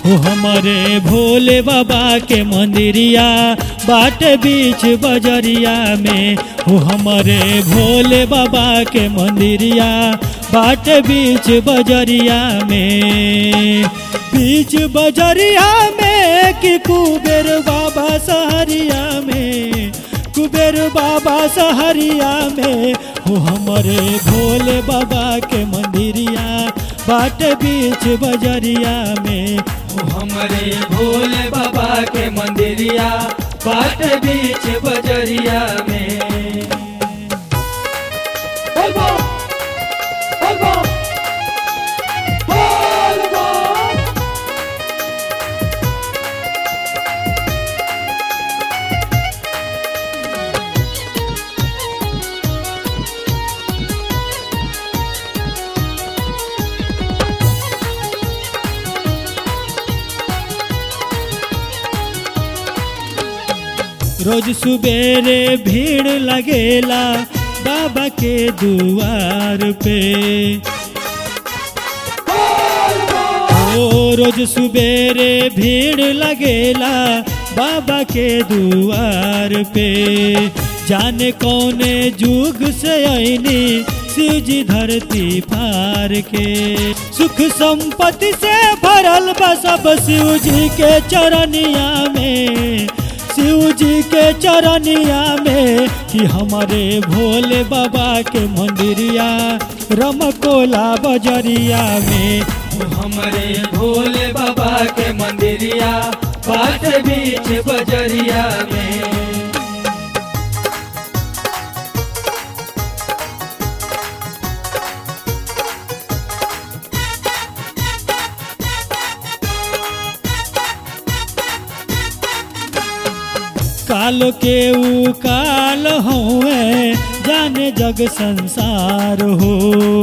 हो हमारे भोले बाबा के मंदिरिया बाट बीच बजरिया में। हो हमारे भोले बाबा के मंदिरिया बाट बीच बजरिया में। बीच बजरिया में कि कुबेर बाबा सहरिया में, कुबेर बाबा सहरिया में। हो हमारे भोले बाबा के मंदिरिया बाट बीच बजरिया में। हो हमारे भोले बाबा के मंदिरिया बाट बीच बजरिया में। बोलबो बोलबो बोलबो। रोज सुबेरे भीड़ लगेला बाबा के दुआर पे। ओ रोज सुबेरे भीड़ लगेला बाबा के दुआर पे। जाने कौने जुग से आईनी शिव जी धरती फार के। सुख संपत्ति से भरल बा सब शिव जी के चरनिया में, शिव जी के चरनिया में। कि हमारे भोले बाबा के मंदिरिया रमकोला बजरिया में। हो हमारे भोले बाबा के मंदिरिया बाट बीच बजरिया में। काल के ऊ काल हुए जाने जग संसार हो।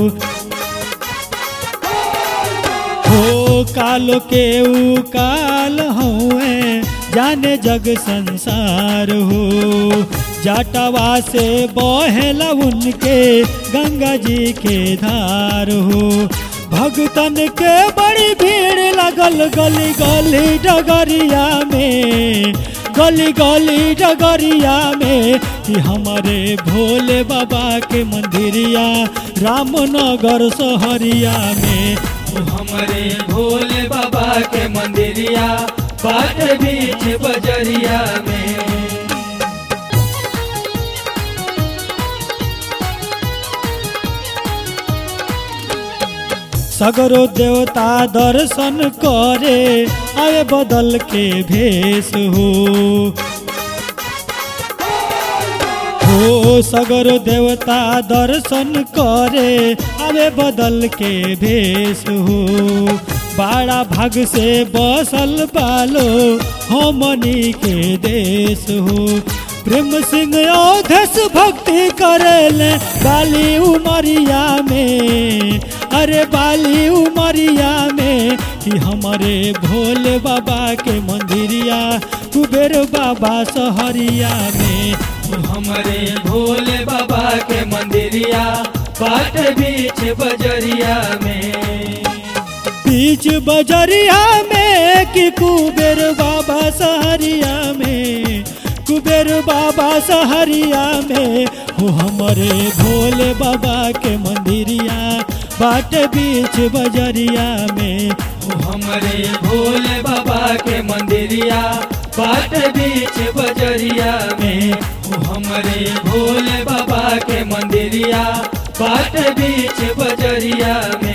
हो काल के ऊ काल हुए जाने जग संसार हो। जाटवा से बहेला उनके गंगा जी के धार हो। भगतन के बड़ी भीड़ लगल गली गली डगरिया में, गली गली डगरिया में। कि हमारे भोले बाबा के मंदिरिया रामनगर शहरिया में। हो हमारे भोले बाबा के मंदिरिया बाट बीच बजरिया में। सगरो देवता दर्शन करे आए बदल के भेष हो। हो सगरो देवता दर्शन करे आवे बदल के भेष हो। बड़ा भाग से बसल बालो हमनी के देश हो। प्रेम सिंह अवधेश भक्ति करेले बाली उमरिया में, अरे बाली उमरिया में। कि हमारे भोले बाबा के मंदिरिया कुबेर बाबा सहरिया में। हो हमारे भोले बाबा के मंदिरिया बाट बीच बजरिया में। बीच बजरिया में कि कुबेर बाबा सहरिया में, कुबेर बाबा सहरिया में। हो हमारे भोले बाबा के मंदिरिया बाट बीच बजरिया में। हो हमारे भोले बाबा के मंदिरिया बाट बीच बजरिया में। हो हमारे भोले बाबा के मंदिरिया बाट बीच बजरिया में।